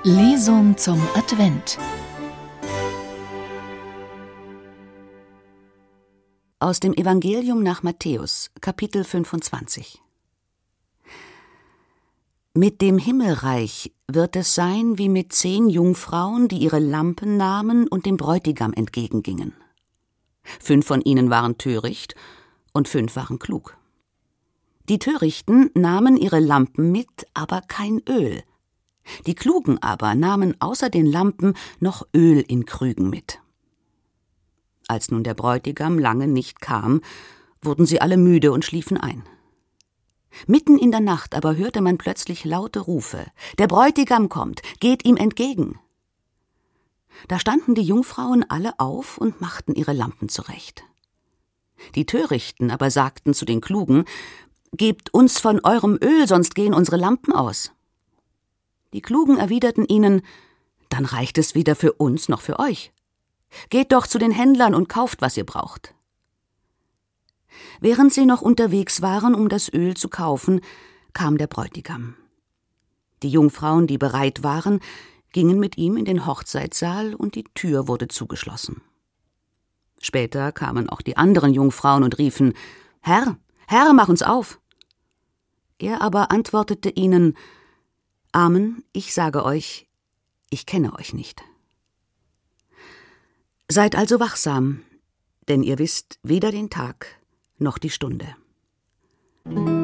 Lesung zum Advent aus dem Evangelium nach Matthäus, Kapitel 25. Mit dem Himmelreich wird es sein wie mit 10 Jungfrauen, die ihre Lampen nahmen und dem Bräutigam entgegengingen. 5 von ihnen waren töricht und 5 waren klug. Die Törichten nahmen ihre Lampen mit, aber kein Öl. Die Klugen aber nahmen außer den Lampen noch Öl in Krügen mit. Als nun der Bräutigam lange nicht kam, wurden sie alle müde und schliefen ein. Mitten in der Nacht aber hörte man plötzlich laute Rufe: »Der Bräutigam kommt, geht ihm entgegen!« Da standen die Jungfrauen alle auf und machten ihre Lampen zurecht. Die Törichten aber sagten zu den Klugen: »Gebt uns von eurem Öl, sonst gehen unsere Lampen aus.« Die Klugen erwiderten ihnen: »Dann reicht es weder für uns noch für euch. Geht doch zu den Händlern und kauft, was ihr braucht.« Während sie noch unterwegs waren, um das Öl zu kaufen, kam der Bräutigam. Die Jungfrauen, die bereit waren, gingen mit ihm in den Hochzeitssaal und die Tür wurde zugeschlossen. Später kamen auch die anderen Jungfrauen und riefen: »Herr, Herr, mach uns auf!« Er aber antwortete ihnen: »Amen, ich sage euch, ich kenne euch nicht. Seid also wachsam, denn ihr wisst weder den Tag noch die Stunde.«